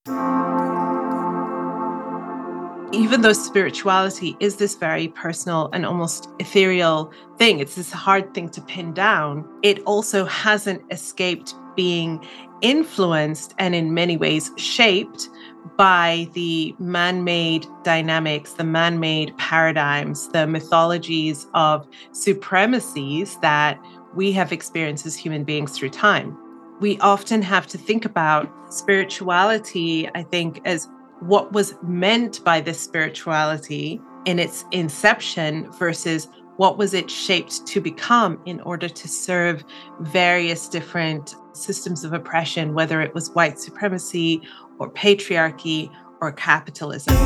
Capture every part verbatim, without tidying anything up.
Even though spirituality is this very personal and almost ethereal thing, it's this hard thing to pin down, it also hasn't escaped being influenced and in many ways shaped by the man-made dynamics, the man-made paradigms, the mythologies of supremacies that we have experienced as human beings through time. We often have to think about spirituality, I think, as what was meant by this spirituality in its inception versus what was it shaped to become in order to serve various different systems of oppression, whether it was white supremacy or patriarchy or capitalism.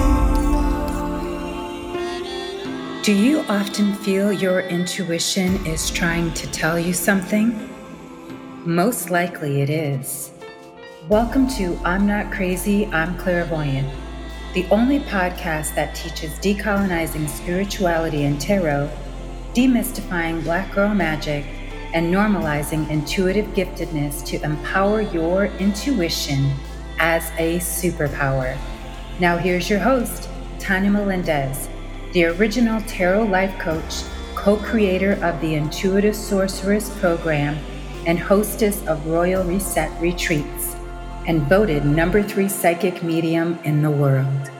Do you often feel your intuition is trying to tell you something? Most likely it is. Welcome to I'm Not Crazy, I'm Clairvoyant, the only podcast that teaches decolonizing spirituality and tarot, demystifying Black girl magic, and normalizing intuitive giftedness to empower your intuition as a superpower. Now here's your host, Tanya Melendez, the original tarot life coach, co-creator of the Intuitive Sorceress program, and hostess of Royal Reset Retreats, and voted number three psychic medium in the world.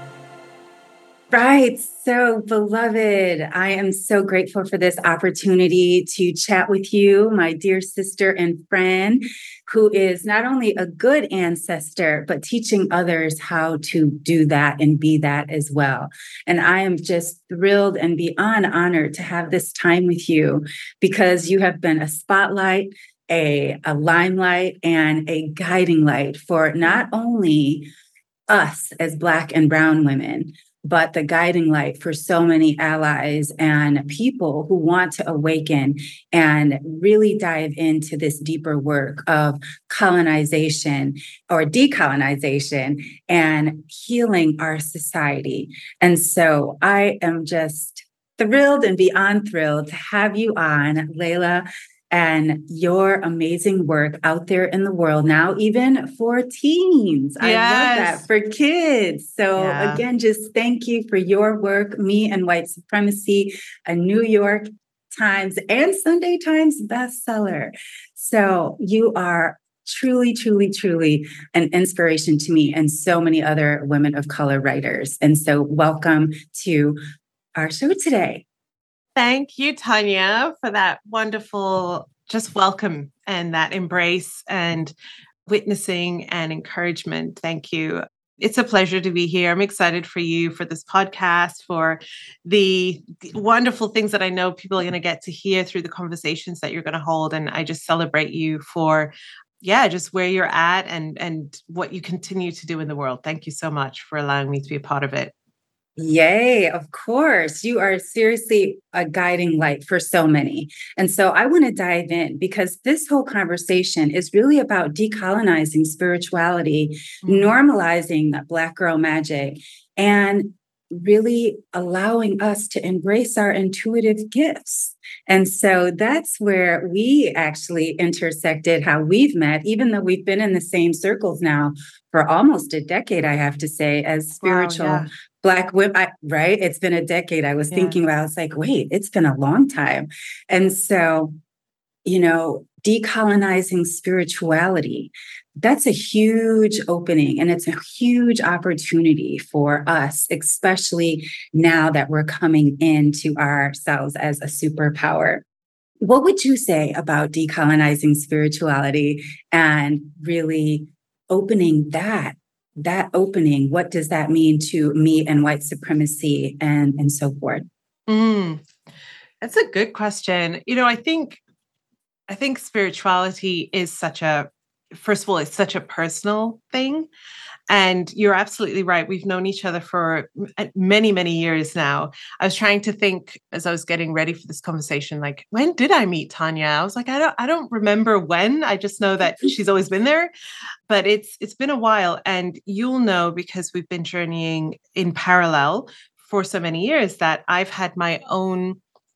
Right. So, beloved, I am so grateful for this opportunity to chat with you, my dear sister and friend, who is not only a good ancestor, but teaching others how to do that and be that as well. And I am just thrilled and beyond honored to have this time with you because you have been a spotlight, A, a limelight, and a guiding light for not only us as Black and brown women, but the guiding light for so many allies and people who want to awaken and really dive into this deeper work of colonization or decolonization and healing our society. And so I am just thrilled and beyond thrilled to have you on, Layla, and your amazing work out there in the world now, even for teens. Yes. I love that, for kids. So Yeah. again, just thank you for your work. Me and White Supremacy, a New York Times and Sunday Times bestseller. So you are truly, truly, truly an inspiration to me and so many other women of color writers. And so welcome to our show today. Thank you, Tanya, for that wonderful just welcome and that embrace and witnessing and encouragement. Thank you. It's a pleasure to be here. I'm excited for you, for this podcast, for the wonderful things that I know people are going to get to hear through the conversations that you're going to hold. And I just celebrate you for, yeah, just where you're at and, and what you continue to do in the world. Thank you so much for allowing me to be a part of it. Yay, of course. You are seriously a guiding light for so many. And so I want to dive in because this whole conversation is really about decolonizing spirituality, mm-hmm. normalizing Black girl magic, and really allowing us to embrace our intuitive gifts. And so that's where we actually intersected, how we've met, even though we've been in the same circles now for almost a decade, I have to say, as spiritual wow, yeah. Black women, I, right? It's been a decade. I was yeah. thinking about, I was like, wait, it's been a long time. And so, you know, decolonizing spirituality, that's a huge opening and it's a huge opportunity for us, especially now that we're coming into ourselves as a superpower. What would you say about decolonizing spirituality and really opening that? That opening, what does that mean to me and white supremacy and, and so forth? Mm, that's a good question. You know, I think, I think spirituality is such a, first of all, it's such a personal thing. And you're absolutely right. We've known each other for many, many years now. I was trying to think as I was getting ready for this conversation, like, when did I meet Tanya? I was like, I don't, I don't remember when. I just know that she's always been there, but it's, it's been a while. And you'll know because we've been journeying in parallel for so many years that I've had my own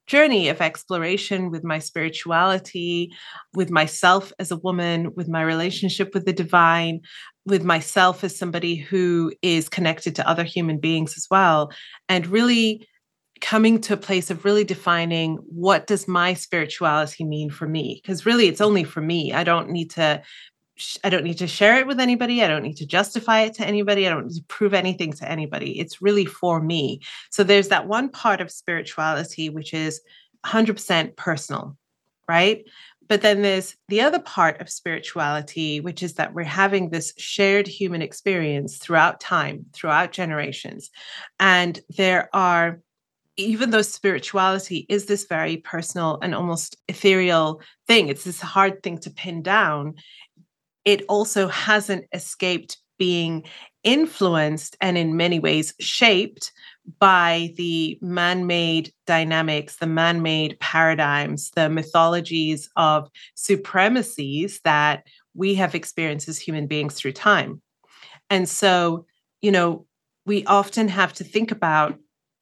journey of exploration with my spirituality, with myself as a woman, with my relationship with the divine, with myself as somebody who is connected to other human beings as well, and really coming to a place of really defining what does my spirituality mean for me? Because really it's only for me. I don't need to I don't need to share it with anybody. I don't need to justify it to anybody. I don't need to prove anything to anybody. It's really for me. So there's that one part of spirituality, which is one hundred percent personal, right? But then there's the other part of spirituality, which is that we're having this shared human experience throughout time, throughout generations. And there are, even though spirituality is this very personal and almost ethereal thing, it's this hard thing to pin down, it also hasn't escaped being influenced and in many ways shaped by the man-made dynamics, the man-made paradigms, the mythologies of supremacies that we have experienced as human beings through time. And so, you know, we often have to think about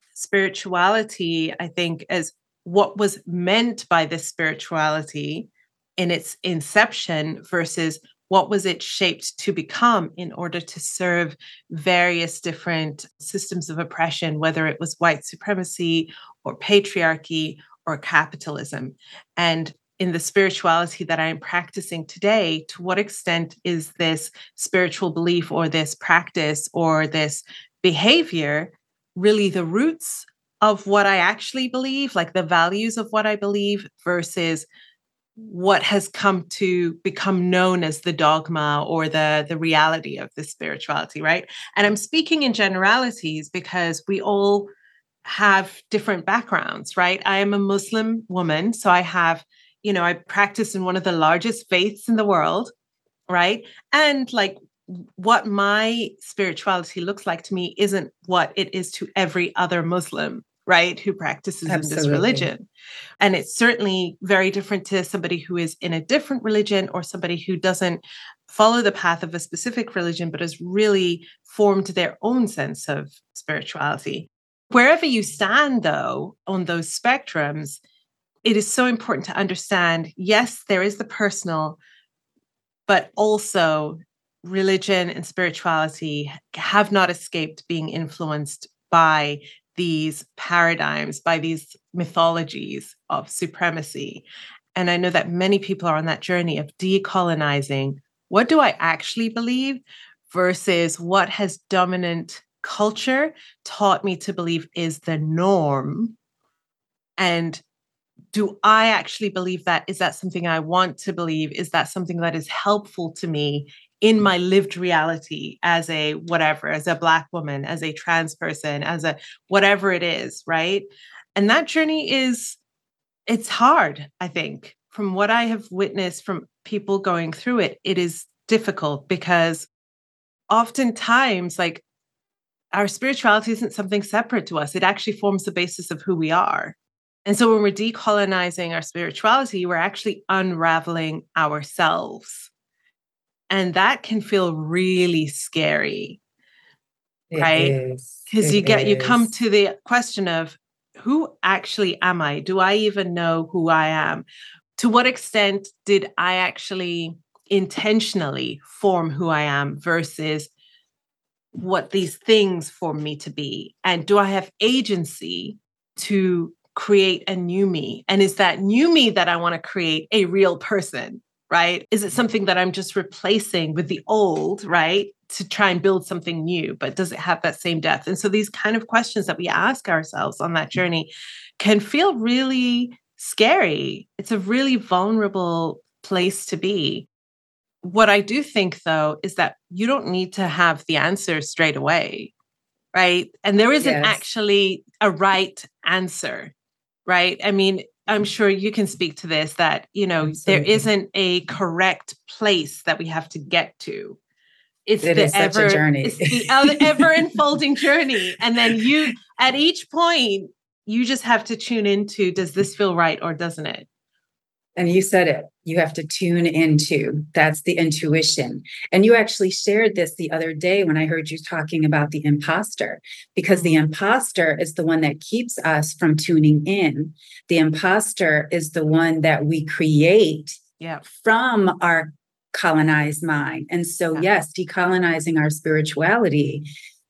spirituality, I think, as what was meant by this spirituality in its inception versus what was it shaped to become in order to serve various different systems of oppression, whether it was white supremacy or patriarchy or capitalism. And in the spirituality that I'm practicing today, to what extent is this spiritual belief or this practice or this behavior really the roots of what I actually believe, like the values of what I believe, versus what has come to become known as the dogma or the, the reality of this spirituality, right? And I'm speaking in generalities because we all have different backgrounds, right? I am a Muslim woman, so I have, you know, I practice in one of the largest faiths in the world, right? And like what my spirituality looks like to me isn't what it is to every other Muslim, right, who practices Absolutely. In this religion. And it's certainly very different to somebody who is in a different religion or somebody who doesn't follow the path of a specific religion, but has really formed their own sense of spirituality. Wherever you stand, though, on those spectrums, it is so important to understand, yes, there is the personal, but also religion and spirituality have not escaped being influenced by these paradigms, by these mythologies of supremacy. And I know that many people are on that journey of decolonizing. What do I actually believe versus what has dominant culture taught me to believe is the norm? And do I actually believe that? Is that something I want to believe? Is that something that is helpful to me in my lived reality as a whatever, as a Black woman, as a trans person, as a whatever it is, right? And that journey is, it's hard, I think. From what I have witnessed from people going through it, it is difficult because oftentimes, like, our spirituality isn't something separate to us. It actually forms the basis of who we are. And so when we're decolonizing our spirituality, we're actually unraveling ourselves. And that can feel really scary, it right? Because you get, is. you come to the question of, who actually am I? Do I even know who I am? To what extent did I actually intentionally form who I am versus what these things form me to be? And do I have agency to create a new me? And is that new me that I want to create a real person? Right? Is it something that I'm just replacing with the old, right, to try and build something new, but does it have that same depth? And so these kind of questions that we ask ourselves on that journey can feel really scary. It's a really vulnerable place to be. What I do think, though, is that you don't need to have the answer straight away, right? And there isn't yes. actually a right answer, right? I mean, I'm sure you can speak to this, that, you know, Absolutely. There isn't a correct place that we have to get to. It's it the is ever, such a journey. It's the ever unfolding journey. And then you, at each point, you just have to tune into, does this feel right or doesn't it? And you said it, you have to tune into, that's the intuition. And you actually shared this the other day when I heard you talking about the imposter, because the imposter is the one that keeps us from tuning in. The imposter is the one that we create yeah. from our colonized mind. And so, yeah. yes, decolonizing our spirituality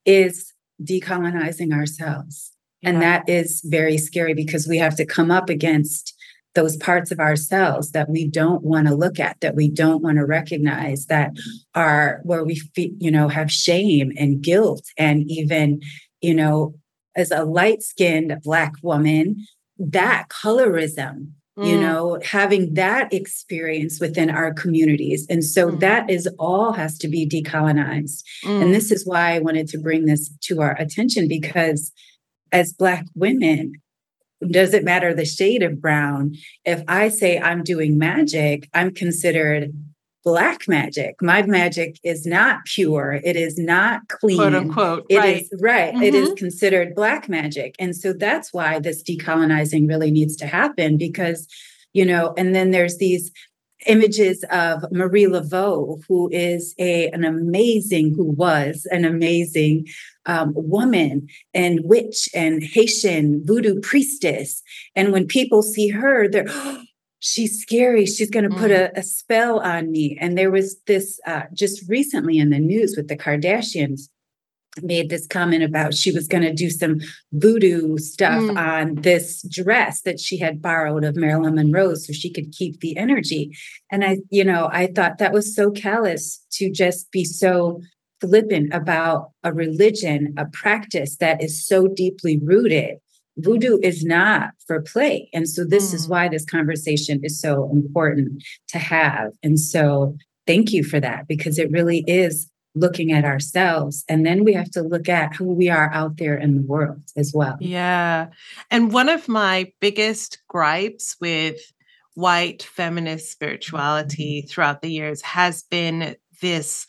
is decolonizing ourselves. Yeah. And that is very scary because we have to come up against those parts of ourselves that we don't want to look at, that we don't want to recognize, that are where we feel, you know, have shame and guilt. And even, you know, as a light-skinned Black woman, that colorism, mm. you know, having that experience within our communities. And so mm. that is all has to be decolonized. Mm. And this is why I wanted to bring this to our attention, because as Black women, doesn't matter the shade of brown. If I say I'm doing magic, I'm considered Black magic. My magic is not pure. It is not clean. Quote unquote. It right. is right. Mm-hmm. It is considered Black magic. And so that's why this decolonizing really needs to happen, because, you know, and then there's these images of Marie Laveau, who is a an amazing, who was an amazing um, woman and witch and Haitian voodoo priestess. And when people see her, they're, oh, she's scary. She's going to mm. put a, a spell on me. And there was this uh, just recently in the news with the Kardashians, made this comment about she was going to do some voodoo stuff mm. on this dress that she had borrowed of Marilyn Monroe so she could keep the energy. And I, you know, I thought that was so callous to just be so flippant about a religion, a practice that is so deeply rooted. Voodoo is not for play. And so this mm. is why this conversation is so important to have. And so thank you for that, because it really is looking at ourselves, and then we have to look at who we are out there in the world as well. Yeah. And one of my biggest gripes with white feminist spirituality throughout the years has been this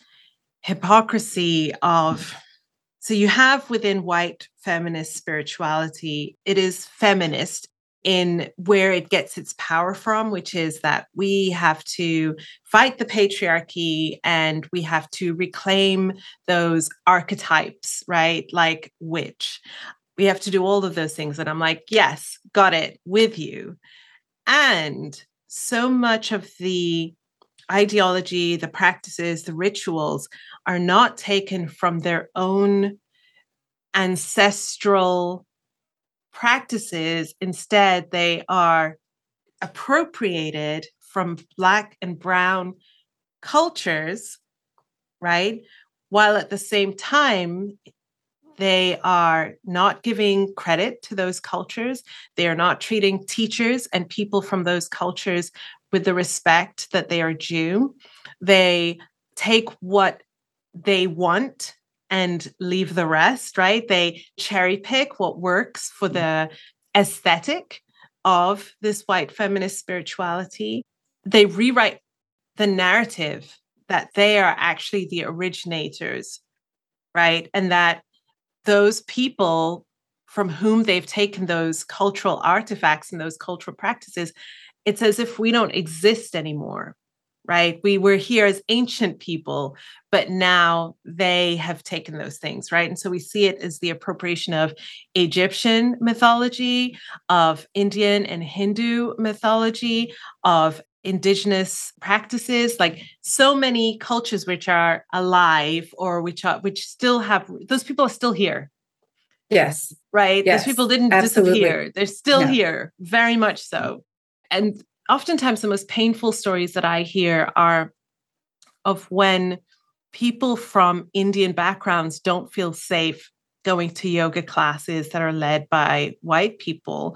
hypocrisy of, so you have within white feminist spirituality, it is feminist in where it gets its power from, which is that we have to fight the patriarchy and we have to reclaim those archetypes, right? Like witch. We have to do all of those things. And I'm like, yes, got it, with you. And so much of the ideology, the practices, the rituals are not taken from their own ancestral practices. Instead, they are appropriated from Black and Brown cultures, right? While at the same time, they are not giving credit to those cultures. They are not treating teachers and people from those cultures with the respect that they are due. They take what they want and leave the rest, right? They cherry pick what works for the aesthetic of this white feminist spirituality. They rewrite the narrative that they are actually the originators, right? And that those people from whom they've taken those cultural artifacts and those cultural practices, it's as if we don't exist anymore, right? We were here as ancient people, but now they have taken those things, right? And so we see it as the appropriation of Egyptian mythology, of Indian and Hindu mythology, of indigenous practices, like so many cultures which are alive or which are which still have, those people are still here. Yes. Right? Yes. Those people didn't Absolutely. disappear. They're still No. here, very much so. And oftentimes the most painful stories that I hear are of when people from Indian backgrounds don't feel safe going to yoga classes that are led by white people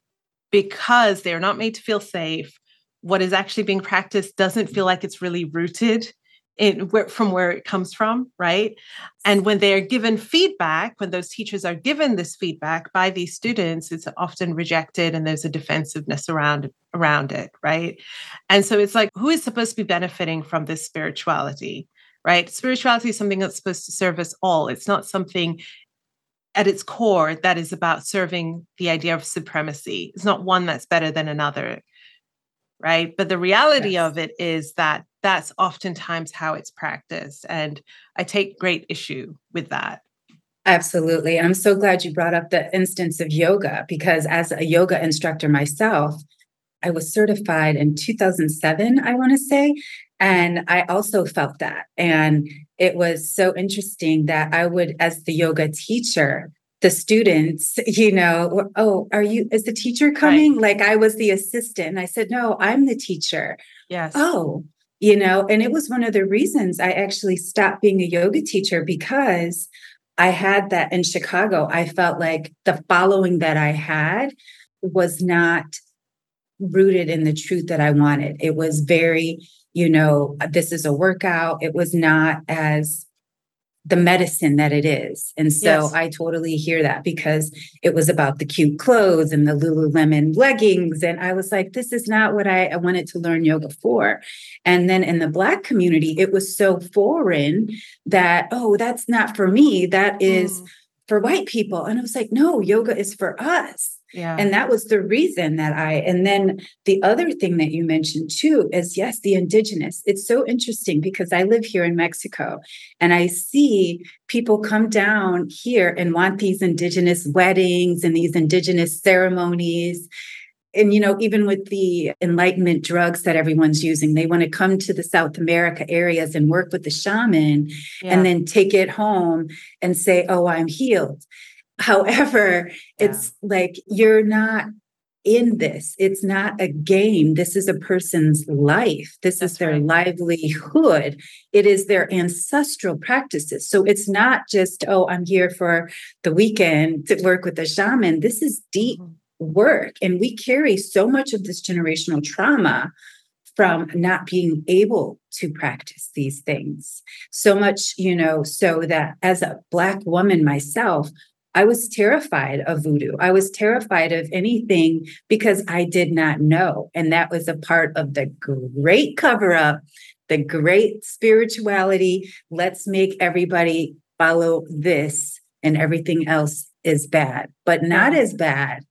because they're not made to feel safe. What is actually being practiced doesn't feel like it's really rooted in where, from where it comes from, right? And when they are given feedback, when those teachers are given this feedback by these students, it's often rejected and there's a defensiveness around, around it, right? And so it's like, who is supposed to be benefiting from this spirituality, right? Spirituality is something that's supposed to serve us all. It's not something at its core that is about serving the idea of supremacy. It's not one that's better than another. right? But the reality Yes. of it is that that's oftentimes how it's practiced. And I take great issue with that. Absolutely. I'm so glad you brought up the instance of yoga, because as a yoga instructor myself, I was certified in two thousand seven, I want to say. And I also felt that. And it was so interesting that I would, as the yoga teacher, the students, you know, were, oh, are you, is the teacher Right. coming? Like I was the assistant. And I said, no, I'm the teacher. Yes. Oh, you know, and it was one of the reasons I actually stopped being a yoga teacher, because I had that in Chicago. I felt like the following that I had was not rooted in the truth that I wanted. It was very, you know, this is a workout. It was not as the medicine that it is. And so Yes. I totally hear that, because it was about the cute clothes and the Lululemon leggings. And I was like, this is not what I, I wanted to learn yoga for. And then in the Black community, it was so foreign that, oh, that's not for me. That is Mm, for white people. And I was like, no, yoga is for us. yeah. And that was the reason that I, and then the other thing that you mentioned too is, yes, the indigenous. It's so interesting because I live here in Mexico and I see people come down here and want these indigenous weddings and these indigenous ceremonies. And, you know, even with the enlightenment drugs that everyone's using, they want to come to the South America areas and work with the shaman and Yeah. then take it home and say, oh, I'm healed. However, Yeah. it's like you're not in this. It's not a game. This is a person's life. This is That's their right. livelihood. It is their ancestral practices. So it's not just, oh, I'm here for the weekend to work with a shaman. This is deep Mhm. work. And we carry so much of this generational trauma from not being able to practice these things. So much, you know, so that as a Black woman myself, I was terrified of voodoo. I was terrified of anything because I did not know. And that was a part of the great cover up, the great spirituality. Let's make everybody follow this and everything else is bad, but not Yeah. as bad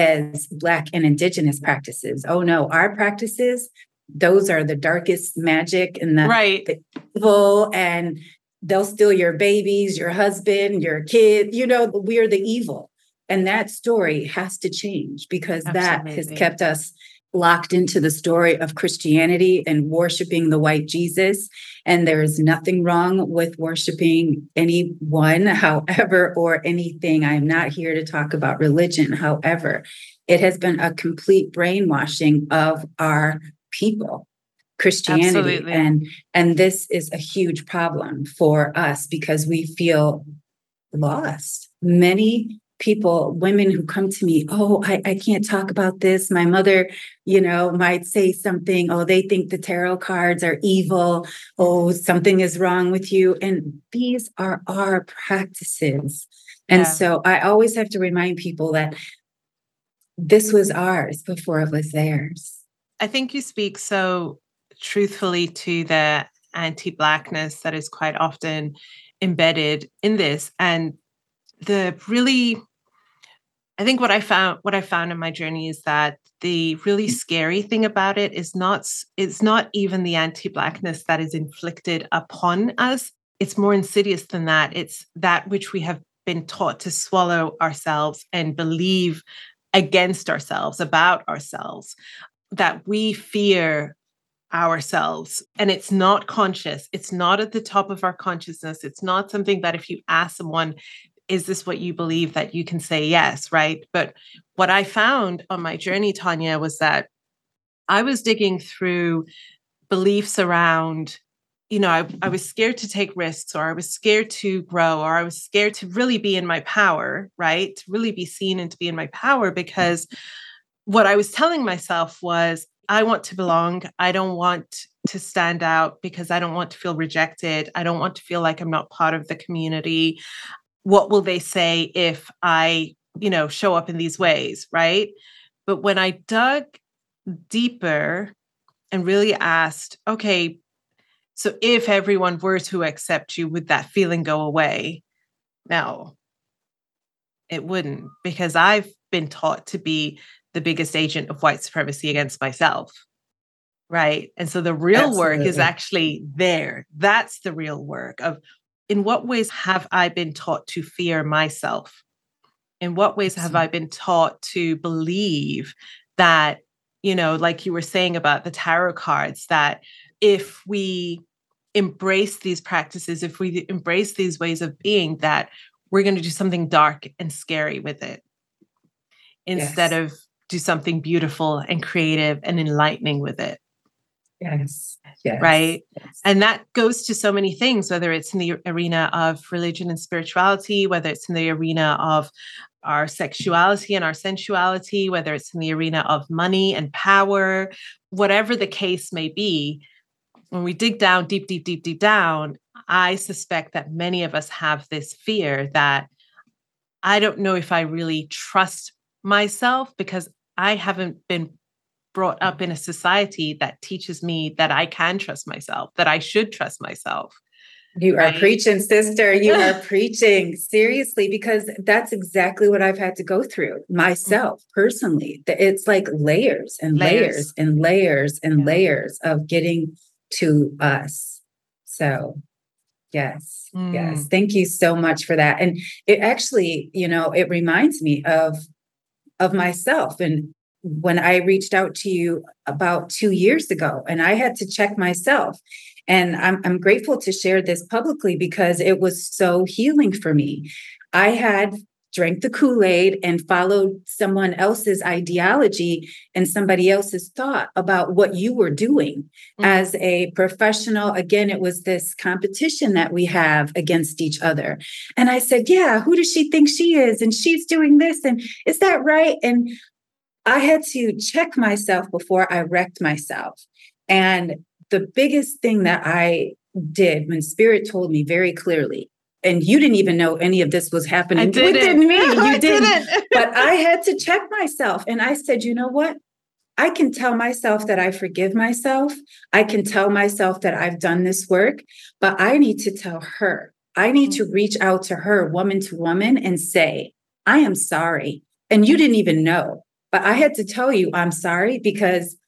as Black and Indigenous practices. Oh no, our practices, those are the darkest magic and the, Right. the evil, and they'll steal your babies, your husband, your kid. You know, we are the evil. And that story has to change, because that has Absolutely. kept us locked into the story of Christianity and worshiping the white Jesus. And there is nothing wrong with worshiping anyone, however, or anything. I'm not here to talk about religion. However, it has been a complete brainwashing of our people. Christianity. Absolutely. And and this is a huge problem for us because we feel lost. Many people, women who come to me, oh, I, I can't talk about this. My mother, you know, might say something, oh, they think the tarot cards are evil. Oh, something is wrong with you. And these are our practices. And Yeah. so I always have to remind people that this was ours before it was theirs. I think you speak so truthfully to the anti-Blackness that is quite often embedded in this. And the really, I think what I found, what I found in my journey is that the really scary thing about it is not, it's not even the anti-Blackness that is inflicted upon us. It's more insidious than that. It's that which we have been taught to swallow ourselves and believe against ourselves, about ourselves, that we fear ourselves. And it's not conscious. It's not at the top of our consciousness. It's not something that if you ask someone, is this what you believe, that you can say yes, right? But what I found on my journey, Tanya, was that I was digging through beliefs around, you know, I, I was scared to take risks, or I was scared to grow, or I was scared to really be in my power, right? To really be seen and to be in my power, because what I was telling myself was, I want to belong. I don't want to stand out because I don't want to feel rejected. I don't want to feel like I'm not part of the community. What will they say if I, you know, show up in these ways, right? But when I dug deeper and really asked, okay, so if everyone were to accept you, would that feeling go away? No, it wouldn't, because I've been taught to be the biggest agent of white supremacy against myself. right? And so the real Absolutely. work is actually there. That's the real work of, in what ways have I been taught to fear myself? In what ways have I been taught to believe that, you know, like you were saying about the tarot cards, that if we embrace these practices, if we embrace these ways of being, that we're going to do something dark and scary with it instead Yes. of do something beautiful and creative and enlightening with it. Yes. Yes. Right. Yes. And that goes to so many things, whether it's in the arena of religion and spirituality, whether it's in the arena of our sexuality and our sensuality, whether it's in the arena of money and power, whatever the case may be. When we dig down deep, deep, deep, deep down, I suspect that many of us have this fear that I don't know if I really trust myself, because I haven't been brought up in a society that teaches me that I can trust myself, that I should trust myself. You right? are preaching, sister. You are preaching, seriously, because that's exactly what I've had to go through myself personally. It's like layers and layers, Layers. and layers and Yeah. layers of getting to us. So yes, Mm. yes. Thank you so much for that. And it actually, you know, it reminds me of, of myself. And when I reached out to you about two years ago, and I had to check myself. And I'm, I'm grateful to share this publicly because it was so healing for me. I had drank the Kool-Aid and followed someone else's ideology and somebody else's thought about what you were doing mm-hmm. as a professional. Again, it was this competition that we have against each other. And I said, yeah, who does she think she is? And she's doing this. And is that right? And I had to check myself before I wrecked myself. And the biggest thing that I did when Spirit told me very clearly, and you didn't even know any of this was happening within me, you I didn't, didn't. But I had to check myself. And I said, you know what? I can tell myself that I forgive myself. I can tell myself that I've done this work, but I need to tell her. I need to reach out to her, woman to woman, and say, I am sorry. And you didn't even know. But I had to tell you, I'm sorry, because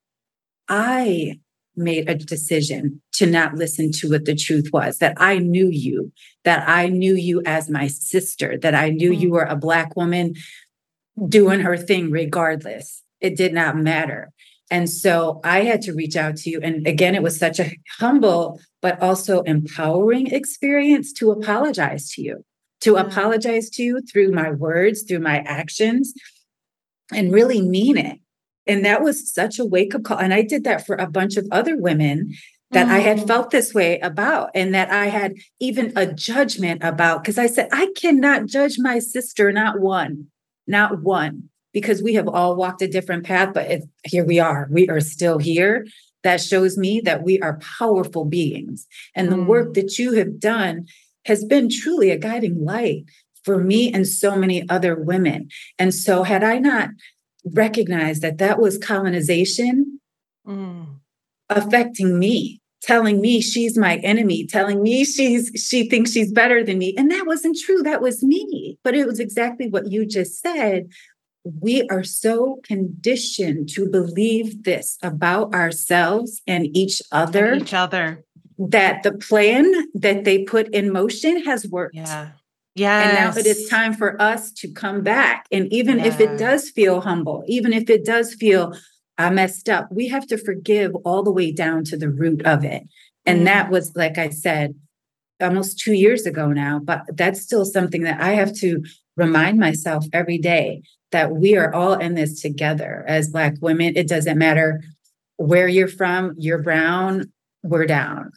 I made a decision to not listen to what the truth was, that I knew you, that I knew you as my sister, that I knew mm. you were a Black woman doing her thing regardless. It did not matter. And so I had to reach out to you. And again, it was such a humble, but also empowering experience to apologize to you, to yeah. apologize to you through my words, through my actions, and really mean it. And that was such a wake-up call. And I did that for a bunch of other women that mm. I had felt this way about, and that I had even a judgment about, because I said, I cannot judge my sister, not one, not one, because we have all walked a different path, but it, here we are. We are still here. That shows me that we are powerful beings. And mm. the work that you have done has been truly a guiding light for me and so many other women. And so had I not recognized that that was colonization mm. affecting me, telling me she's my enemy, telling me she's she thinks she's better than me. And that wasn't true. That was me. But it was exactly what you just said. We are so conditioned to believe this about ourselves and each other. And each other. That the plan that they put in motion has worked. Yeah. Yes. And now it is time for us to come back. And even yeah. if it does feel humble, even if it does feel I messed up, we have to forgive all the way down to the root of it. And mm. that was, like I said, almost two years ago now, but that's still something that I have to remind myself every day, that we are all in this together as Black women. It doesn't matter where you're from, you're brown, we're down.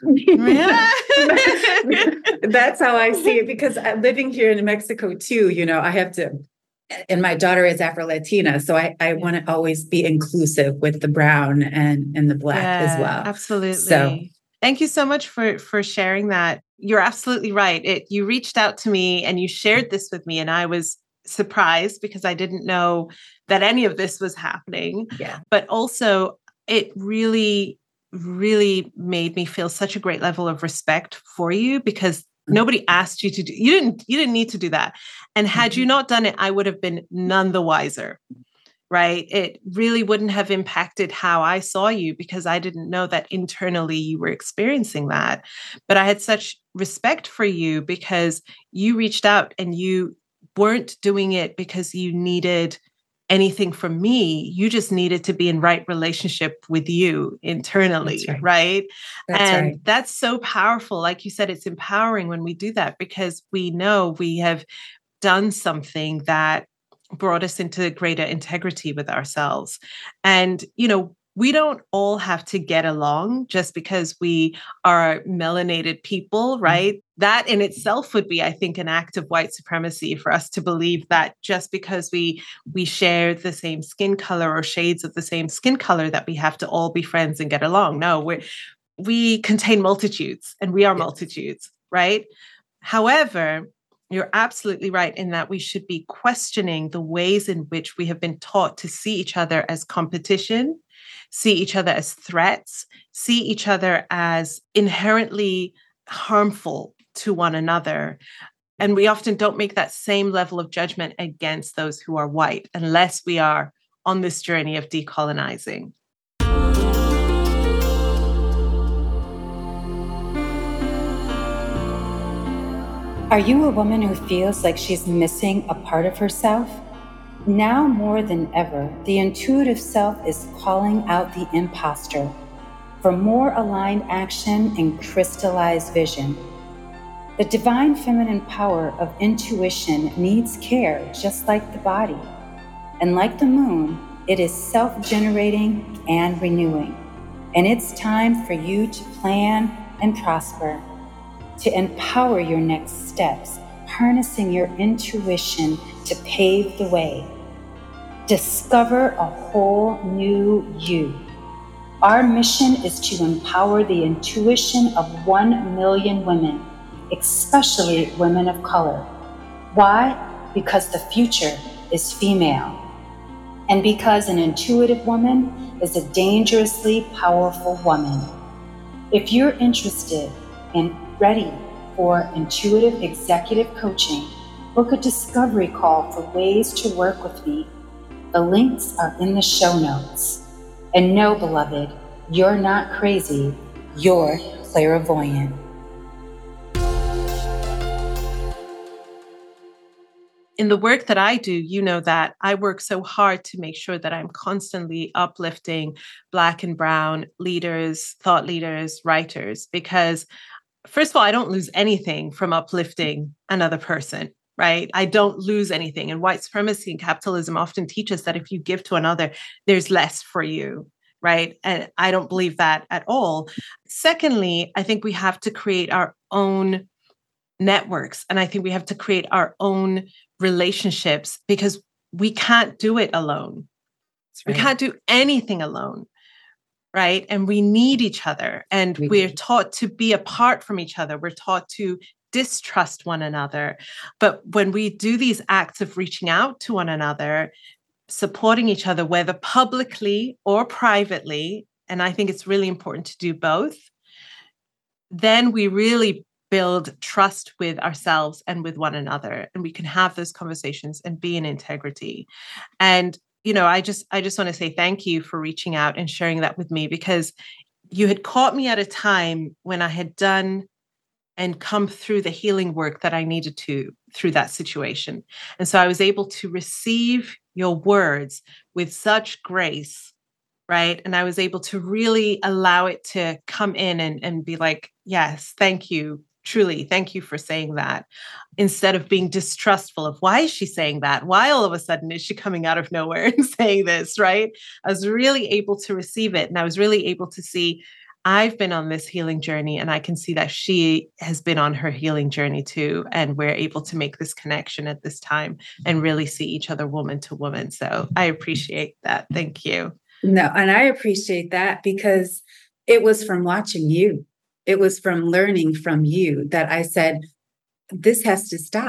That's how I see it, because I'm living here in Mexico too, you know, I have to, and my daughter is Afro-Latina. So I, I want to always be inclusive with the brown and, and the Black yeah, as well. Absolutely. So thank you so much for, for sharing that. You're absolutely right. It, you reached out to me and you shared this with me, and I was surprised because I didn't know that any of this was happening. Yeah. But also it really really made me feel such a great level of respect for you, because mm-hmm. nobody asked you to do, you didn't, you didn't need to do that. And had mm-hmm. you not done it, I would have been none the wiser. right? It really wouldn't have impacted how I saw you because I didn't know that internally you were experiencing that. But I had such respect for you because you reached out and you weren't doing it because you needed anything from me. You just needed to be in right relationship with you internally, That's right. right? That's and right. that's so powerful. Like you said, it's empowering when we do that because we know we have done something that brought us into greater integrity with ourselves. And, you know, we don't all have to get along just because we are melanated people, right? Mm-hmm. That in itself would be, I think, an act of white supremacy for us to believe that just because we we share the same skin color or shades of the same skin color that we have to all be friends and get along. No, we we contain multitudes and we are yes. multitudes, right? However, you're absolutely right in that we should be questioning the ways in which we have been taught to see each other as competition, see each other as threats, see each other as inherently harmful to one another. And we often don't make that same level of judgment against those who are white unless we are on this journey of decolonizing. Are you a woman who feels like she's missing a part of herself? Now more than ever, the intuitive self is calling out the imposter for more aligned action and crystallized vision. The divine feminine power of intuition needs care just like the body. And like the moon, it is self-generating and renewing. And it's time for you to plan and prosper, to empower your next steps, harnessing your intuition to pave the way. Discover a whole new you. Our mission is to empower the intuition of one million women, especially women of color. Why? Because the future is female. And because an intuitive woman is a dangerously powerful woman. If you're interested and ready for intuitive executive coaching, book a discovery call for ways to work with me. The links are in the show notes. And no, beloved, you're not crazy, you're clairvoyant. In the work that I do, you know that I work so hard to make sure that I'm constantly uplifting Black and Brown leaders, thought leaders, writers, because first of all, I don't lose anything from uplifting another person, right? I don't lose anything. And white supremacy and capitalism often teach us that if you give to another, there's less for you, right? And I don't believe that at all. Secondly, I think we have to create our own networks. And I think we have to create our own relationships because we can't do it alone. Right. We can't do anything alone. Right. And we need each other. And we we're do. taught to be apart from each other. We're taught to distrust one another. But when we do these acts of reaching out to one another, supporting each other, whether publicly or privately, and I think it's really important to do both, then we really build trust with ourselves and with one another. And we can have those conversations and be in integrity. And you know, I just I just want to say thank you for reaching out and sharing that with me, because you had caught me at a time when I had done and come through the healing work that I needed to through that situation. And so I was able to receive your words with such grace, right? And I was able to really allow it to come in and, and be like, yes, thank you. Truly, thank you for saying that, instead of being distrustful of why is she saying that? Why all of a sudden is she coming out of nowhere and saying this, right? I was really able to receive it. And I was really able to see I've been on this healing journey, and I can see that she has been on her healing journey too. And we're able to make this connection at this time and really see each other woman to woman. So I appreciate that. Thank you. No, and I appreciate that because it was from watching you. It was from learning from you that I said, this has to stop.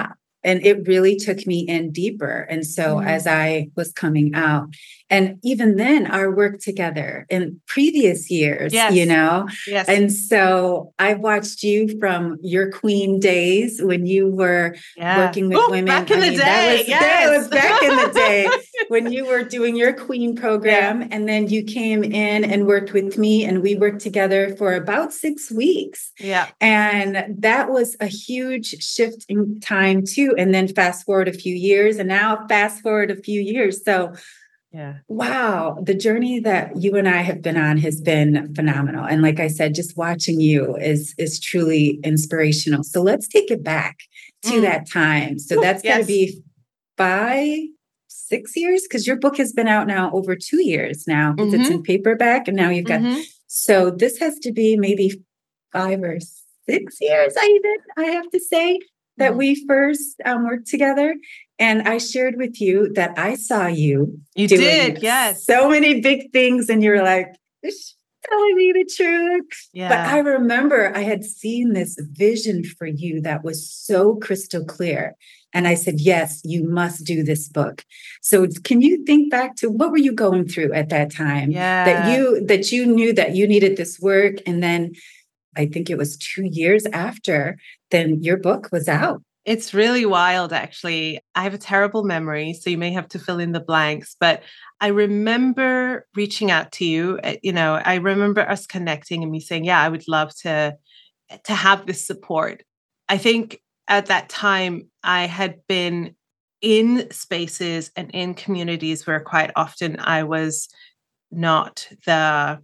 And it really took me in deeper. And so mm. as I was coming out, and even then our work together in previous years, yes. you know, yes. and so I watched you from your queen days when you were yeah. working with Ooh, women. Back in I the mean, day. That was, yes. that was back in the day when you were doing your queen program. Yeah. And then you came in and worked with me, and we worked together for about six weeks. Yeah. And that was a huge shift in time too. And then fast forward a few years, and now fast forward a few years. So, yeah, wow, the journey that you and I have been on has been phenomenal. And like I said, just watching you is is truly inspirational. So let's take it back to mm. that time. So that's yes. got to be five, six years, because your book has been out now over two years now. Mm-hmm. It's in paperback, and now you've got. Mm-hmm. So this has to be maybe five or six years. I even I have to say. That we first um, worked together. And I shared with you that I saw you. You did, yes. So many big things. And you were like, is she telling me the truth? Yeah. But I remember I had seen this vision for you that was so crystal clear. And I said, yes, you must do this book. So can you think back to what were you going through at that time? Yeah. That you that you knew that you needed this work. And then I think it was two years after, then your book was out. It's really wild, actually. I have a terrible memory, so you may have to fill in the blanks. But I remember reaching out to you. You know, I remember us connecting and me saying, yeah, I would love to, to have this support. I think at that time, I had been in spaces and in communities where quite often I was not the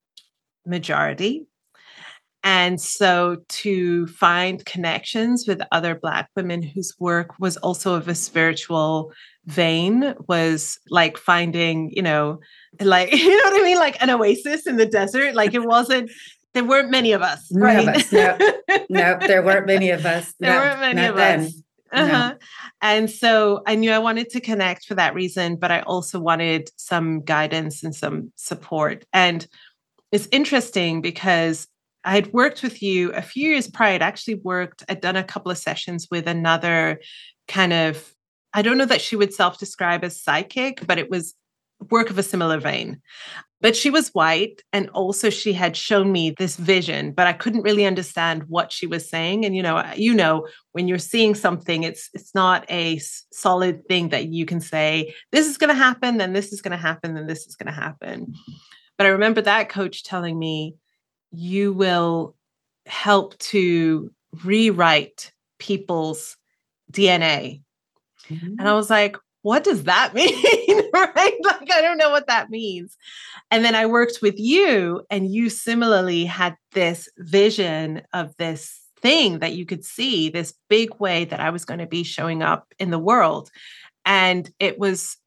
majority. And so to find connections with other Black women whose work was also of a spiritual vein was like finding, you know, like, you know what I mean? Like an oasis in the desert. Like it wasn't, there weren't many of us, right? None of us, no, no, there weren't many of us. There not, weren't many not of then. us. Uh-huh. No. And so I knew I wanted to connect for that reason, but I also wanted some guidance and some support. And it's interesting because I had worked with you a few years prior. I'd actually worked, I'd done a couple of sessions with another kind of, I don't know that she would self-describe as psychic, but it was work of a similar vein. But she was white. And also she had shown me this vision, but I couldn't really understand what she was saying. And, you know, you know, when you're seeing something, it's, it's not a solid thing that you can say, this is going to happen, then this is going to happen, then this is going to happen. But I remember that coach telling me, you will help to rewrite people's D N A. Mm-hmm. And I was like, what does that mean? Right? Like, I don't know what that means. And then I worked with you, and you similarly had this vision of this thing that you could see, this big way that I was going to be showing up in the world. And it was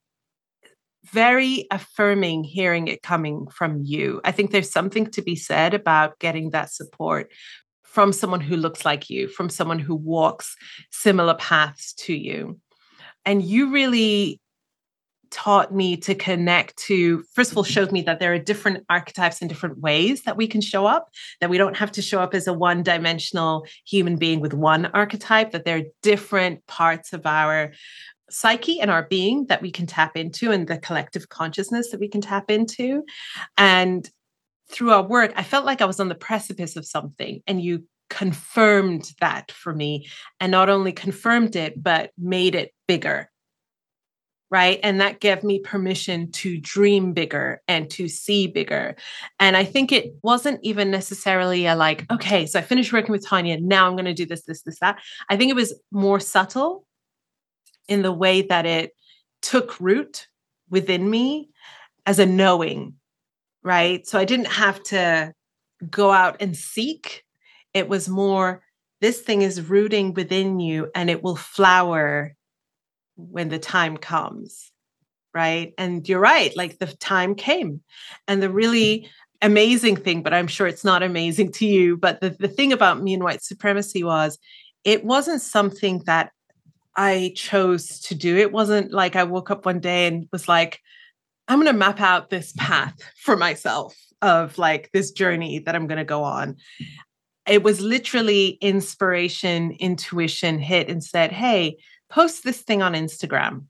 very affirming hearing it coming from you. I think there's something to be said about getting that support from someone who looks like you, from someone who walks similar paths to you. And you really taught me to connect to, first of all, showed me that there are different archetypes and different ways that we can show up, that we don't have to show up as a one-dimensional human being with one archetype, that there are different parts of our psyche and our being that we can tap into, and the collective consciousness that we can tap into. And through our work, I felt like I was on the precipice of something, and you confirmed that for me, and not only confirmed it, but made it bigger. Right. And that gave me permission to dream bigger and to see bigger. And I think it wasn't even necessarily a like, okay, so I finished working with Tanya, now I'm going to do this, this, this, that. I think it was more subtle in the way that it took root within me as a knowing, right? So I didn't have to go out and seek. It was more, this thing is rooting within you, and it will flower when the time comes, right? And you're right, like the time came. And the really amazing thing, but I'm sure it's not amazing to you, but the, the thing about me and white supremacy was, it wasn't something that I chose to do. It wasn't like I woke up one day and was like, I'm going to map out this path for myself of like this journey that I'm going to go on. It was literally inspiration, intuition hit and said, hey, post this thing on Instagram.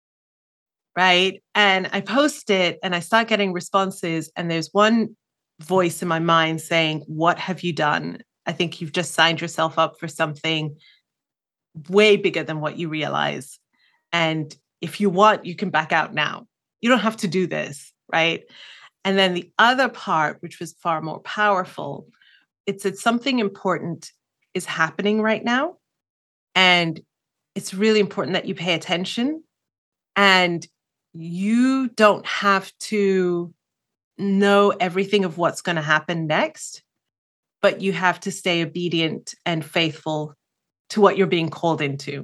Right. And I post it and I start getting responses. And there's one voice in my mind saying, what have you done? I think you've just signed yourself up for something way bigger than what you realize. And if you want, you can back out now. You don't have to do this. Right. And then the other part, which was far more powerful, it's that something important is happening right now. And it's really important that you pay attention. And you don't have to know everything of what's going to happen next, but you have to stay obedient and faithful to what you're being called into.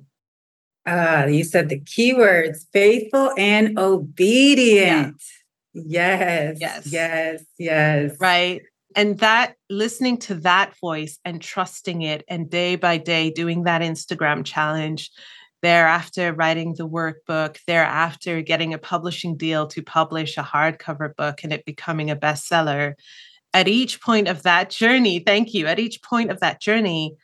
Ah, you said the keywords, faithful and obedient. Yeah. Yes, yes, yes, yes. Right. And that, listening to that voice and trusting it, and day by day doing that Instagram challenge, thereafter writing the workbook, thereafter getting a publishing deal to publish a hardcover book and it becoming a bestseller. At each point of that journey, thank you, at each point of that journey,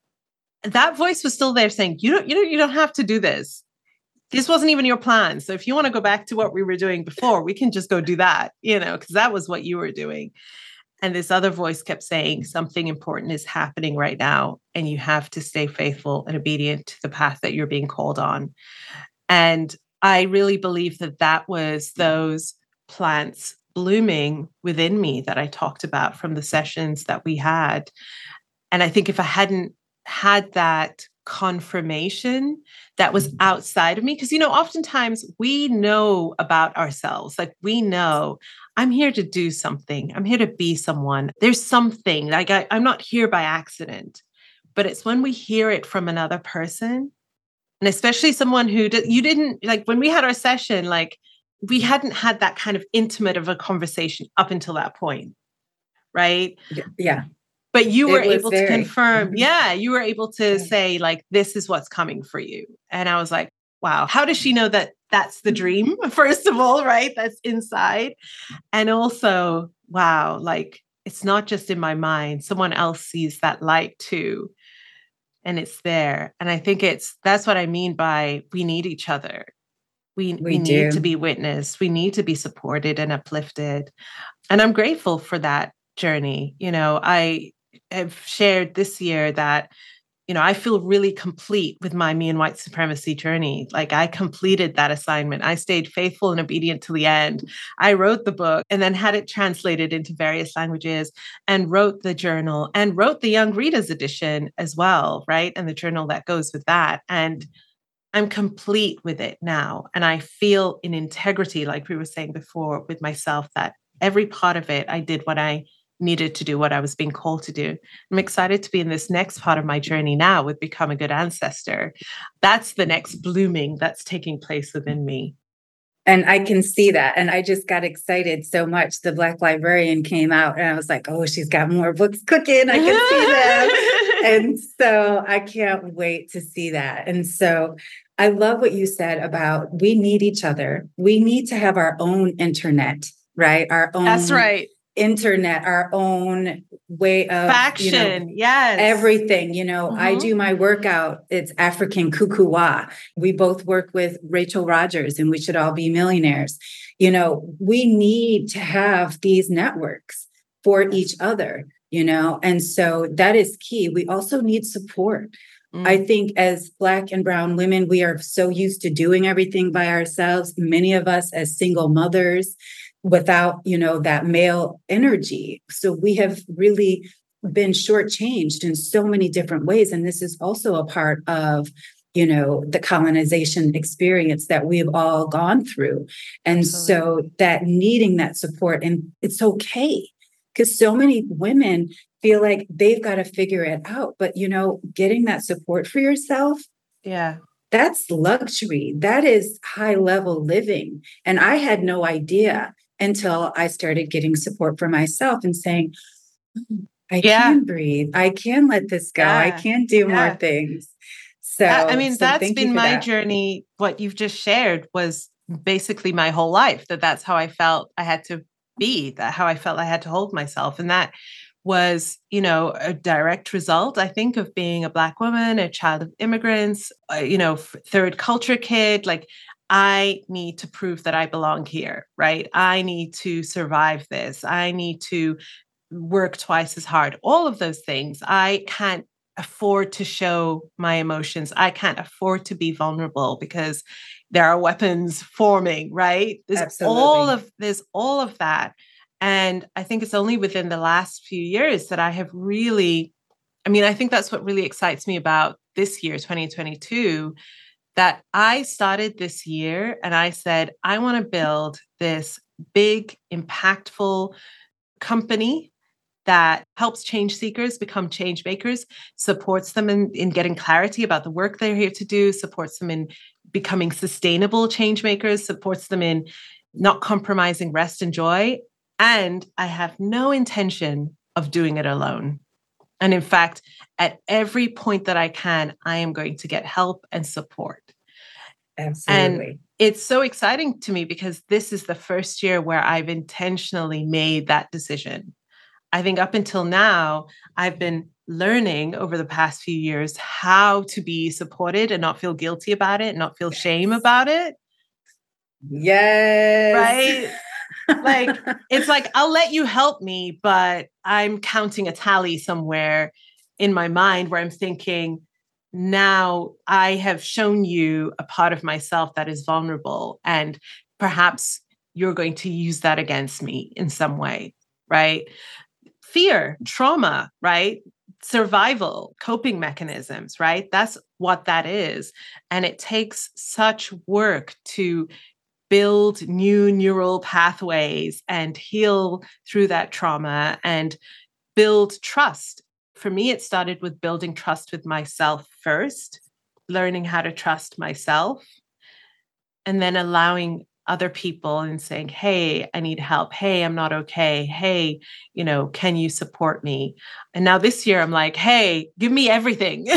that voice was still there saying, you don't, you don't, you don't have to do this. This wasn't even your plan. So if you want to go back to what we were doing before, we can just go do that, you know, because that was what you were doing. And this other voice kept saying something important is happening right now, and you have to stay faithful and obedient to the path that you're being called on. And I really believe that that was those plants blooming within me that I talked about from the sessions that we had. And I think if I hadn't had that confirmation that was outside of me, because, you know, oftentimes we know about ourselves, like we know I'm here to do something. I'm here to be someone. There's something like I, I'm not here by accident, but it's when we hear it from another person, and especially someone who did, you didn't like when we had our session, like we hadn't had that kind of intimate of a conversation up until that point. Right. Yeah. But you were It was able very- to confirm. Mhm. Yeah. You were able to Yeah. say like, this is what's coming for you. And I was like, wow, how does she know that that's the dream? First of all, right? That's inside. And also, wow, like it's not just in my mind. Someone else sees that light too. And it's there. And I think it's, that's what I mean by we need each other. We, we, We need do. to be witnessed. We need to be supported and uplifted. And I'm grateful for that journey. You know, I have shared this year that, you know, I feel really complete with my Me and White Supremacy journey. Like I completed that assignment. I stayed faithful and obedient to the end. I wrote the book and then had it translated into various languages and wrote the journal and wrote the Young Readers edition as well, right? And the journal that goes with that. And I'm complete with it now. And I feel in integrity, like we were saying before, with myself, that every part of it, I did what I needed to do, what I was being called to do. I'm excited to be in this next part of my journey now with Become a Good Ancestor. That's the next blooming that's taking place within me. And I can see that. And I just got excited so much. The Black Librarian came out and I was like, oh, she's got more books cooking. I can see them. And so I can't wait to see that. And so I love what you said about we need each other. We need to have our own internet, right? Our own. That's right. Internet, our own way of faction, you know, yes, everything. You know, mm-hmm. I do my workout. It's African Kukuwa. We both work with Rachel Rogers, and We Should All Be Millionaires. You know, we need to have these networks for each other. You know, and so that is key. We also need support. Mm. I think as Black and Brown women, we are so used to doing everything by ourselves. Many of us as single mothers, without, you know, that male energy. So we have really been shortchanged in so many different ways. And this is also a part of, you know, the colonization experience that we've all gone through. And Absolutely. So that needing that support, and it's okay, because so many women feel like they've got to figure it out. But, you know, getting that support for yourself. Yeah. That's luxury. That is high level living. And I had no idea until I started getting support for myself and saying, oh, I yeah. can breathe. I can let this go. Yeah. I can do yeah. more things. So, I mean, so that's been my that. journey. What you've just shared was basically my whole life, that that's how I felt I had to be, that how I felt I had to hold myself. And that was, you know, a direct result, I think, of being a Black woman, a child of immigrants, uh, you know, f- third culture kid. Like, I need to prove that I belong here, right? I need to survive this. I need to work twice as hard. All of those things. I can't afford to show my emotions. I can't afford to be vulnerable because there are weapons forming, right? There's Absolutely. all of there's all of that. And I think it's only within the last few years that I have really, I mean, I think that's what really excites me about this year, twenty twenty-two, that I started this year and I said, I want to build this big, impactful company that helps change seekers become change makers, supports them in, in getting clarity about the work they're here to do, supports them in becoming sustainable change makers, supports them in not compromising rest and joy. And I have no intention of doing it alone. And in fact, at every point that I can, I am going to get help and support. Absolutely. And it's so exciting to me because this is the first year where I've intentionally made that decision. I think up until now, I've been learning over the past few years how to be supported and not feel guilty about it, not feel shame about it. Yes. Right? Like, it's like, I'll let you help me, but I'm counting a tally somewhere in my mind where I'm thinking, now I have shown you a part of myself that is vulnerable, and perhaps you're going to use that against me in some way, right? Fear, trauma, right? Survival, coping mechanisms, right? That's what that is. And it takes such work to build new neural pathways and heal through that trauma and build trust. For me, it started with building trust with myself first, learning how to trust myself, and then allowing other people and saying, hey, I need help. Hey, I'm not okay. Hey, you know, can you support me? And now this year I'm like, hey, give me everything.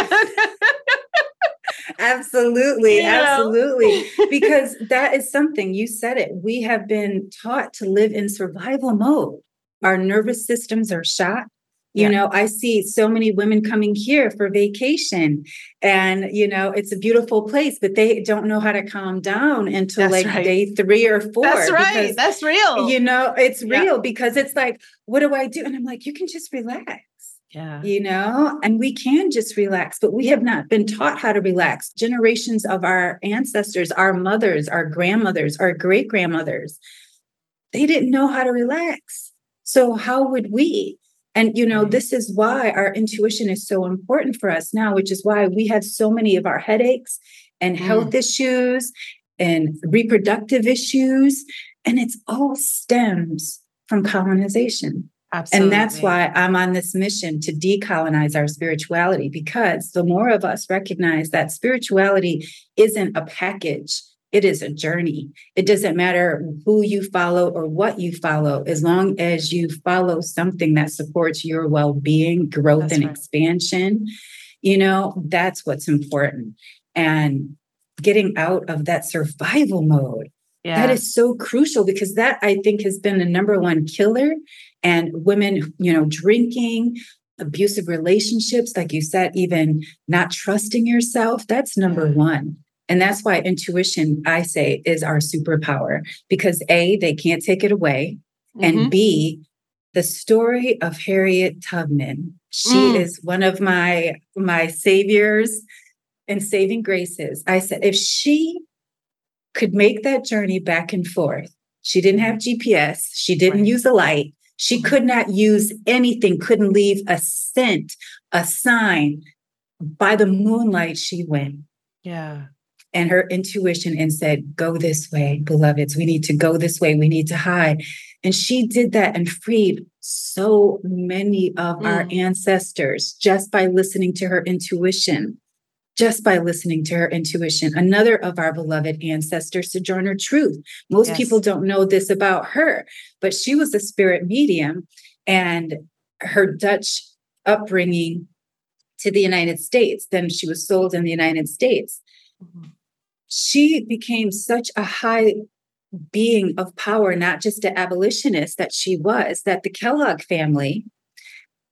Absolutely. You know? Absolutely. Because that is something, you said it. We have been taught to live in survival mode. Our nervous systems are shot. You Yeah. know, I see so many women coming here for vacation and, you know, it's a beautiful place, but they don't know how to calm down until That's like right. day three or four. That's right. Because, That's real. you know, it's Yeah. real because it's like, what do I do? And I'm like, you can just relax. Yeah. You know, and we can just relax, but we have not been taught how to relax. Generations of our ancestors, our mothers, our grandmothers, our great grandmothers, they didn't know how to relax. So how would we? And, you know, Right. this is why our intuition is so important for us now, which is why we have so many of our headaches and health Mm. issues and reproductive issues. And it's all stems from colonization. Absolutely. And that's why I'm on this mission to decolonize our spirituality, because the more of us recognize that spirituality isn't a package, it is a journey. It doesn't matter who you follow or what you follow, as long as you follow something that supports your well-being, growth, That's and right. expansion, you know, that's what's important. And getting out of that survival mode. Yeah. That is so crucial because that, I think, has been the number one killer. And women, you know, drinking, abusive relationships, like you said, even not trusting yourself, that's number Yeah. one. And that's why intuition, I say, is our superpower because A, they can't take it away. Mhm. And B, the story of Harriet Tubman, she Mm. is one of my, my saviors and saving graces. I said, if she could make that journey back and forth, she didn't have G P S, she didn't Right. use a light, she Mhm. could not use anything, couldn't leave a scent, a sign. By the moonlight, she went. Yeah. And her intuition and said, go this way, beloveds. We need to go this way. We need to hide. And she did that and freed so many of Mm. our ancestors just by listening to her intuition. Just by listening to her intuition. Another of our beloved ancestors, Sojourner Truth. Most Yes. people don't know this about her, but she was a spirit medium, and her Dutch upbringing to the United States, then she was sold in the United States. Mhm. She became such a high being of power, not just an abolitionist that she was, that the Kellogg family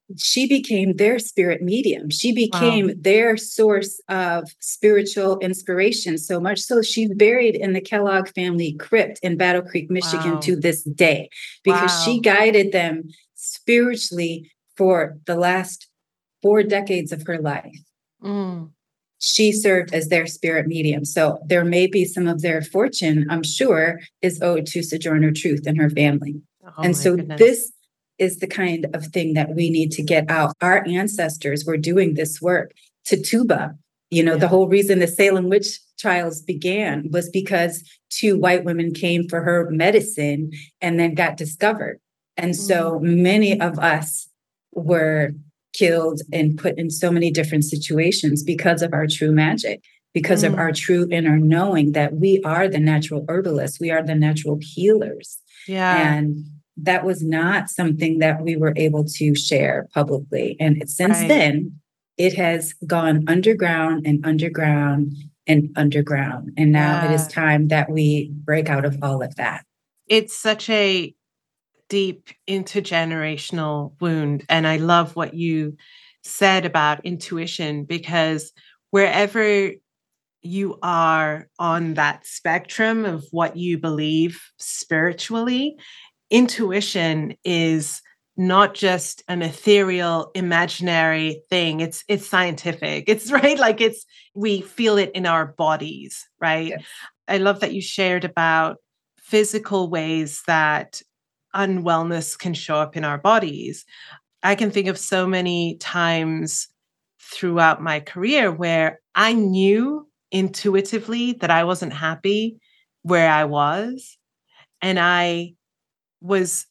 she became their spirit medium. She became Wow. their source of spiritual inspiration, so much so she's buried in the Kellogg family crypt in Battle Creek, Michigan Wow. to this day, because she Wow. guided them spiritually for the last four decades of her life. Mm. She served as their spirit medium. So there may be some of their fortune, I'm sure, is owed to Sojourner Truth and her family. Oh And my so goodness. this is the kind of thing that we need to get out. Our ancestors were doing this work. Tituba, you know, Yeah. the whole reason the Salem witch trials began was because two white women came for her medicine and then got discovered. And so Mm. many of us were killed and put in so many different situations because of our true magic, because of our Mm. true inner knowing that we are the natural herbalists, we are the natural healers. Yeah. And that was not something that we were able to share publicly. And since Right. then, it has gone underground and underground and underground. And now it is Yeah. time that we break out of all of that. It's such a deep intergenerational wound. And I love what you said about intuition, because wherever you are on that spectrum of what you believe spiritually, intuition is not just an ethereal, imaginary thing. It's it's scientific. It's right. Like it's we feel it in our bodies, right? Yes. I love that you shared about physical ways that unwellness can show up in our bodies. I can think of so many times throughout my career where I knew intuitively that I wasn't happy where I was. And I was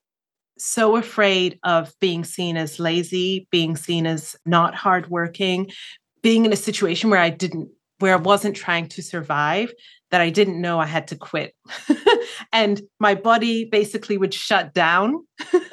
so afraid of being seen as lazy, being seen as not hardworking, being in a situation where I didn't, where I wasn't trying to survive, that I didn't know I had to quit. And my body basically would shut down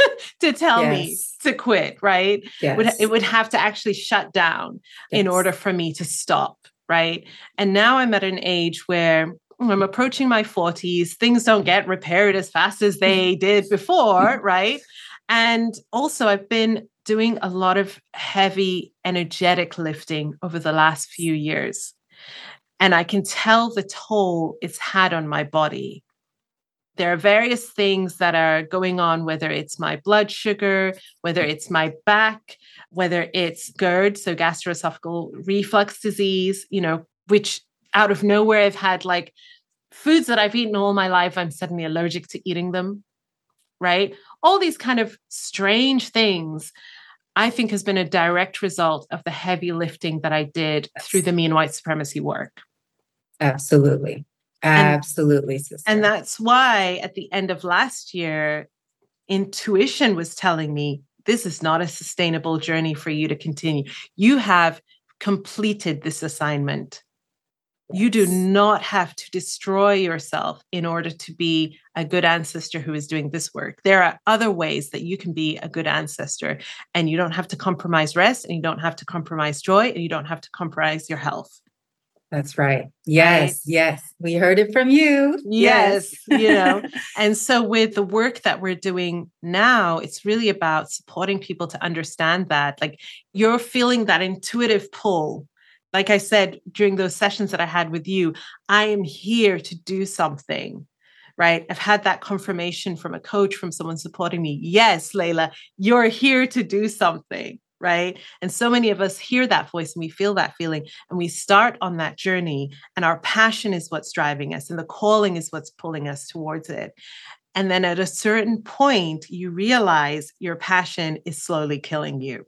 to tell Yes. me to quit, right? Yes. Would, it would have to actually shut down Yes. in order for me to stop, right? And now I'm at an age where I'm approaching my forties. Things don't get repaired as fast as they did before, right? And also I've been doing a lot of heavy energetic lifting over the last few years. And I can tell the toll it's had on my body. There are various things that are going on, whether it's my blood sugar, whether it's my back, whether it's GERD, so gastroesophageal reflux disease, you know, which out of nowhere I've had like foods that I've eaten all my life, I'm suddenly allergic to eating them, right? All these kind of strange things, I think has been a direct result of the heavy lifting that I did through the me and white supremacy work. Absolutely. Absolutely, and, sister. And that's why at the end of last year, intuition was telling me, this is not a sustainable journey for you to continue. You have completed this assignment. Yes. You do not have to destroy yourself in order to be a good ancestor who is doing this work. There are other ways that you can be a good ancestor, and you don't have to compromise rest, and you don't have to compromise joy, and you don't have to compromise your health. That's right. Yes. Right? Yes. We heard it from you. Yes. Yes. You know, and so with the work that we're doing now, it's really about supporting people to understand that, like, you're feeling that intuitive pull. Like I said, during those sessions that I had with you, I am here to do something, right? I've had that confirmation from a coach, from someone supporting me. Yes, Layla, you're here to do something. Right. And so many of us hear that voice and we feel that feeling and we start on that journey, and our passion is what's driving us and the calling is what's pulling us towards it. And then at a certain point, you realize your passion is slowly killing you.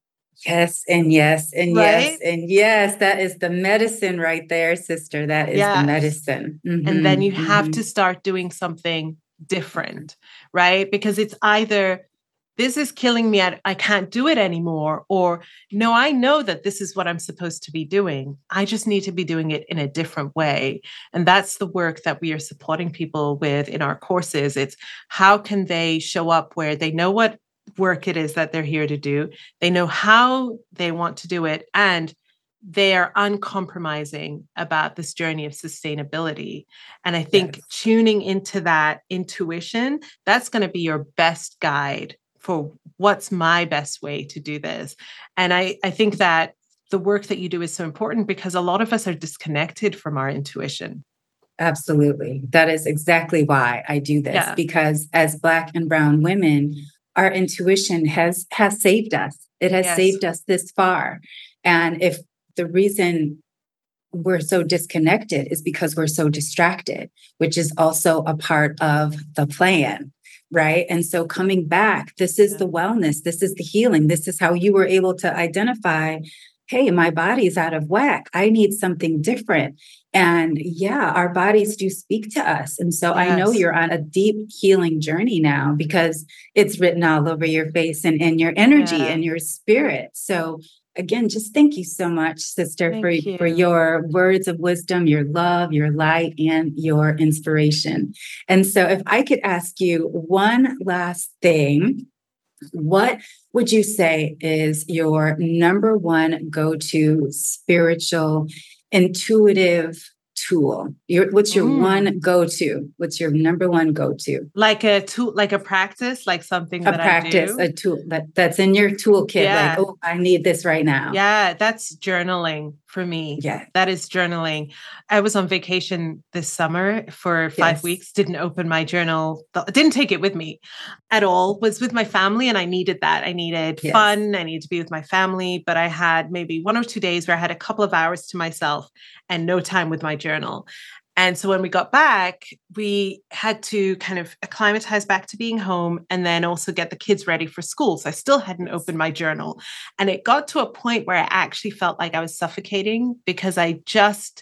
Yes, and yes, and right? yes, and yes. That is the medicine right there, sister. That is yes. the medicine. Mm-hmm, and then you mm-hmm. have to start doing something different, right? Because it's either this is killing me, I can't do it anymore, or no, I know that this is what I'm supposed to be doing. I just need to be doing it in a different way. And that's the work that we are supporting people with in our courses. It's how can they show up where they know what work it is that they're here to do. They know how they want to do it, and they are uncompromising about this journey of sustainability. And I think yes. tuning into that intuition, that's going to be your best guide for what's my best way to do this. And I, I think that the work that you do is so important because a lot of us are disconnected from our intuition. Absolutely. That is exactly why I do this, yeah. because as Black and brown women, our intuition has, has saved us. It has yes. saved us this far. And if the reason we're so disconnected is because we're so distracted, which is also a part of the plan, right? And so coming back, this is yeah. the wellness, this is the healing, this is how you were able to identify, hey, my body's out of whack. I need something different. And yeah, our bodies do speak to us. And so yes. I know you're on a deep healing journey now because it's written all over your face and in your energy yeah. and your spirit. So again, just thank you so much, sister, thank for, you. for your words of wisdom, your love, your light, and your inspiration. And so if I could ask you one last thing, what would you say is your number one go-to spiritual, intuitive tool? Your, what's your mm. one go-to? What's your number one go-to? Like a tool, like a practice, like something a that practice, I do? a tool that, that's in your toolkit. Yeah. Like, oh, I need this right now. Yeah, that's journaling for me. Yeah. That is journaling. I was on vacation this summer for five yes. weeks, didn't open my journal, didn't take it with me at all, was with my family. And I needed that. I needed yes. fun. I needed to be with my family, but I had maybe one or two days where I had a couple of hours to myself and no time with my journal. And so when we got back, we had to kind of acclimatize back to being home and then also get the kids ready for school. So I still hadn't opened my journal. And it got to a point where I actually felt like I was suffocating because I just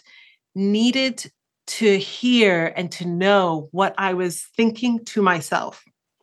needed to hear and to know what I was thinking to myself.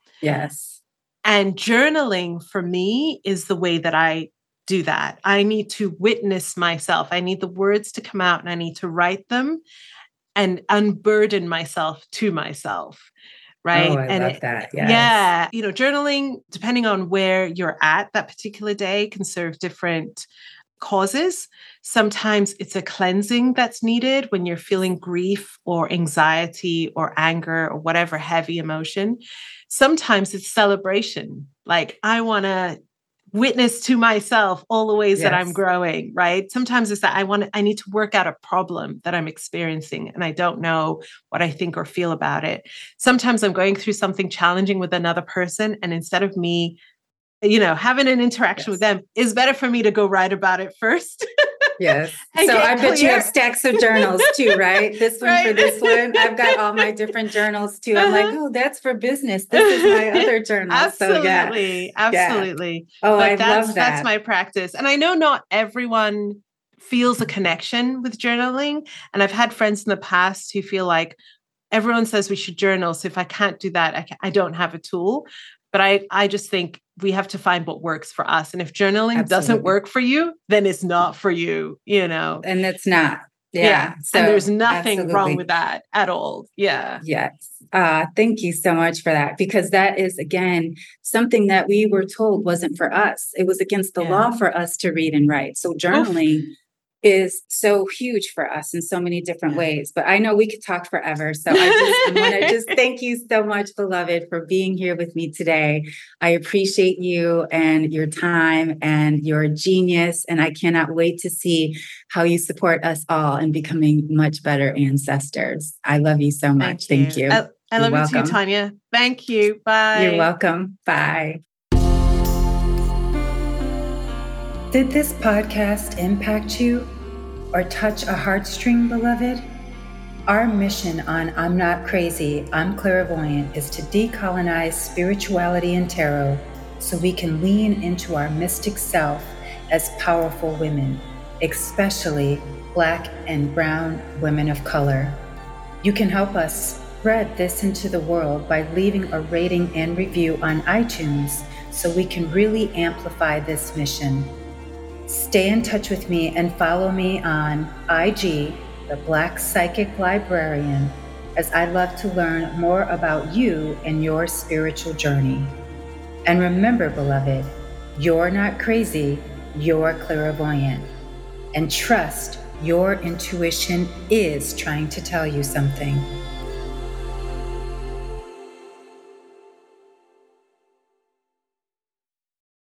Yes. And journaling for me is the way that I do that. I need to witness myself. I need the words to come out and I need to write them and unburden myself to myself, right? Oh, I and love it, that. Yes. Yeah. You know, journaling, depending on where you're at that particular day, can serve different causes. Sometimes it's a cleansing that's needed when you're feeling grief or anxiety or anger or whatever heavy emotion. Sometimes it's celebration. Like, I want to witness to myself all the ways yes. that I'm growing, right? Sometimes it's that I want to, I need to work out a problem that I'm experiencing and I don't know what I think or feel about it. Sometimes I'm going through something challenging with another person, and instead of me, you know, having an interaction yes. with them, it's better for me to go write about it first. Yes. So I bet you have stacks of journals too, right? This one right? for this one. I've got all my different journals too. I'm uh-huh. like, oh, that's for business. This is my other journal. Absolutely. So, yeah. Absolutely. Yeah. Oh, but I that's, love that. That's my practice. And I know not everyone feels a connection with journaling. And I've had friends in the past who feel like everyone says we should journal. So if I can't do that, I, can, I don't have a tool. But I, I just think we have to find what works for us. And if journaling Absolutely. Doesn't work for you, then it's not for you, you know. And it's not. Yeah. yeah. So and there's nothing absolutely. Wrong with that at all. Yeah. Yes. Uh, thank you so much for that. Because that is, again, something that we were told wasn't for us. It was against the yeah. law for us to read and write. So journaling Oof. Is so huge for us in so many different ways. But I know we could talk forever. So I just want to just thank you so much, beloved, for being here with me today. I appreciate you and your time and your genius. And I cannot wait to see how you support us all in becoming much better ancestors. I love you so much. Thank you. Thank you. I, I love welcome. You too, Tanya. Thank you. Bye. You're welcome. Bye. Did this podcast impact you or touch a heartstring, beloved? Our mission on I'm Not Crazy, I'm Clairvoyant is to decolonize spirituality and tarot so we can lean into our mystic self as powerful women, especially Black and brown women of color. You can help us spread this into the world by leaving a rating and review on iTunes so we can really amplify this mission. Stay in touch with me and follow me on I G, The Black Psychic Librarian, as I love to learn more about you and your spiritual journey. And remember, beloved, you're not crazy, you're clairvoyant. And trust your intuition is trying to tell you something.